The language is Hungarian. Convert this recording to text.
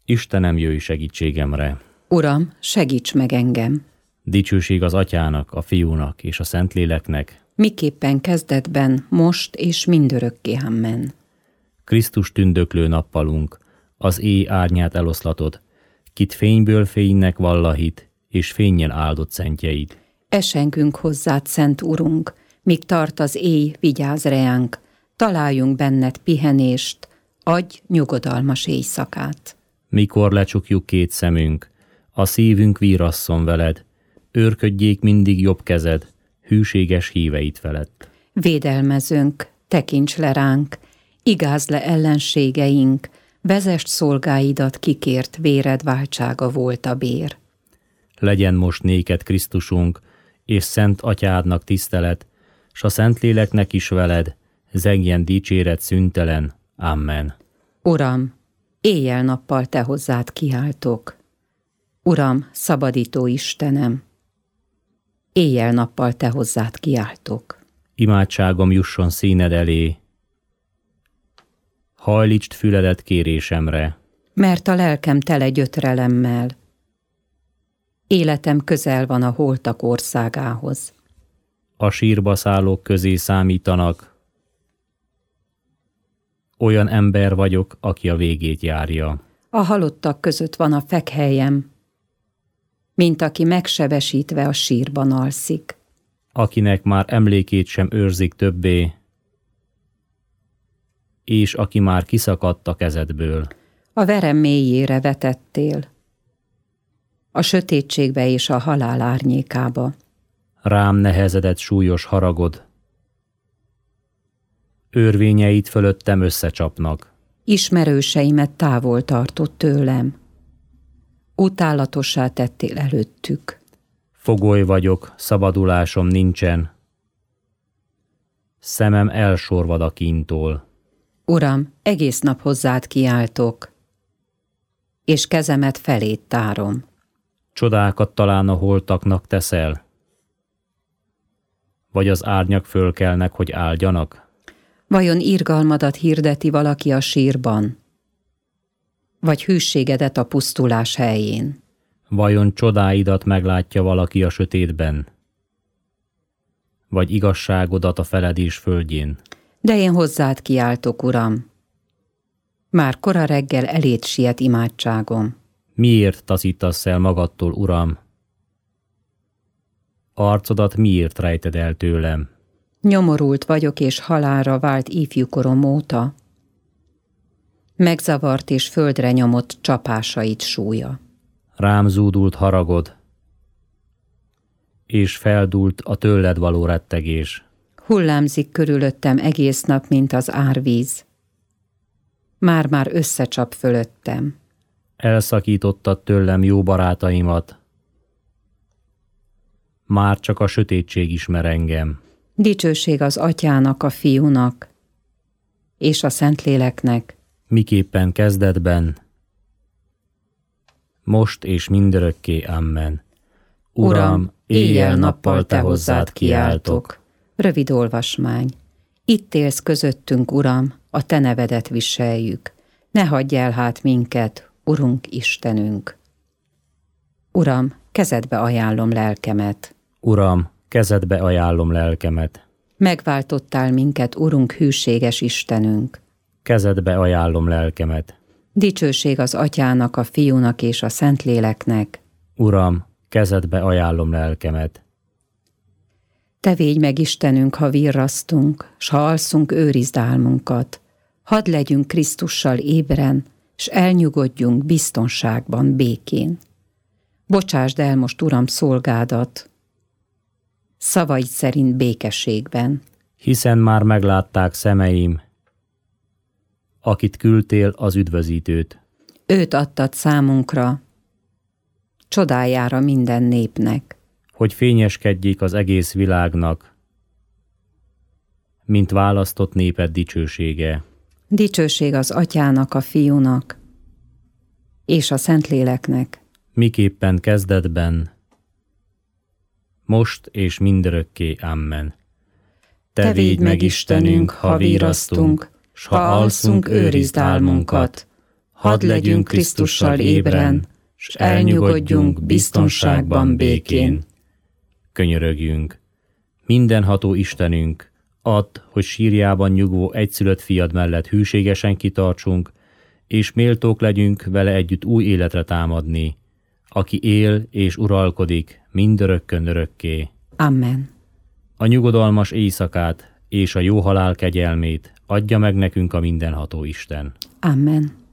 Istenem, jöjj segítségemre! Uram, segíts meg engem! Dicsőség az Atyának, a Fiúnak és a Szentléleknek, miképpen kezdetben, most és mindörökké. Amen. Krisztus tündöklő nappalunk, az éj árnyát eloszlatod, kit fényből fénynek vallahit, és fénnyel áldott szentjeid. Esenkünk hozzád, Szent Urunk, míg tart az éj, vigyázz reánk, találjunk benned pihenést, adj nyugodalmas éjszakát. Mikor lecsukjuk két szemünk, a szívünk vírasszon veled, őrködjék mindig jobb kezed, hűséges híveit felett. Védelmezőnk, tekints le ránk, igázd le ellenségeink, vezest szolgáidat kikért véred váltsága volt a bér. Legyen most néked Krisztusunk, és Szent Atyádnak tisztelet, s a Szentléleknek is veled, zengjen dicséret szüntelen. Amen. Uram, éjjel-nappal te hozzád kiáltok. Uram, szabadító Istenem, éjjel-nappal te hozzád kiáltok. Imádságom jusson színed elé, hajlítsd füledet kérésemre. Mert a lelkem tele gyötrelemmel, életem közel van a holtak országához. A sírba szállók közé számítanak, olyan ember vagyok, aki a végét járja. A halottak között van a fekhelyem, mint aki megsebesítve a sírban alszik. Akinek már emlékét sem őrzik többé, és aki már kiszakadt a kezedből. A verem mélyére vetettél, a sötétségbe és a halál árnyékába. Rám nehezedett súlyos haragod, örvényeit fölöttem összecsapnak. Ismerőseimet távol tartott tőlem, utálatossá tettél előttük. Fogoly vagyok, szabadulásom nincsen, szemem elsorvad a kíntól. Uram, egész nap hozzád kiáltok, és kezemet feléd tárom. Csodákat talán a holtaknak teszel, vagy az árnyak fölkelnek, hogy áldjanak? Vajon irgalmadat hirdeti valaki a sírban, vagy hűségedet a pusztulás helyén? Vajon csodáidat meglátja valaki a sötétben, vagy igazságodat a feledés földjén? De én hozzád kiáltok, Uram. Már kora reggel eléd siet imádságom. Miért taszítasz el magadtól, Uram? Arcodat miért rejted el tőlem? Nyomorult vagyok és halálra vált ifjúkorom óta. Megzavart és földre nyomott csapásait súlya. Rám zúdult haragod, és feldúlt a tőled való rettegés. Hullámzik körülöttem egész nap, mint az árvíz. Már-már összecsap fölöttem. Elszakítottad tőlem jó barátaimat, már csak a sötétség ismer engem. Dicsőség az Atyának, a Fiúnak és a Szentléleknek, miképpen kezdetben, most és mindörökké. Amen. Uram, éjjel-nappal te hozzád kiáltok. Rövid olvasmány. Itt élsz közöttünk, Uram, a te nevedet viseljük. Ne hagyj el hát minket, Urunk Istenünk. Uram, kezedbe ajánlom lelkemet. Uram, kezedbe ajánlom lelkemet. Megváltottál minket, Urunk, hűséges Istenünk. Kezedbe ajánlom lelkemet. Dicsőség az Atyának, a Fiúnak és a Szentléleknek. Uram, kezedbe ajánlom lelkemet. Te védj meg, Istenünk, ha virrasztunk, s ha alszunk, őrizd álmunkat. Hadd legyünk Krisztussal ébren, s elnyugodjunk biztonságban, békén. Bocsásd el most, Uram, szolgádat, szavaid szerint békességben. Hiszen már meglátták szemeim, akit küldtél, az üdvözítőt. Őt adtad számunkra, csodájára minden népnek. Hogy fényeskedjék az egész világnak, mint választott néped dicsősége. Dicsőség az Atyának, a Fiúnak és a Szentléleknek. Miképpen kezdetben, most és mindörökké. Amen. Te védj meg, Istenünk, ha virrasztunk, s ha alszunk, őrizd álmunkat. Hadd legyünk Krisztussal ébren, s elnyugodjunk biztonságban, békén. Könyörögjünk. Mindenható Istenünk, add, hogy sírjában nyugvó egyszülött fiad mellett hűségesen kitartsunk, és méltók legyünk vele együtt új életre támadni, aki él és uralkodik mindörökkön örökké. Amen. A nyugodalmas éjszakát és a jó halál kegyelmét adja meg nekünk a mindenható Isten. Amen.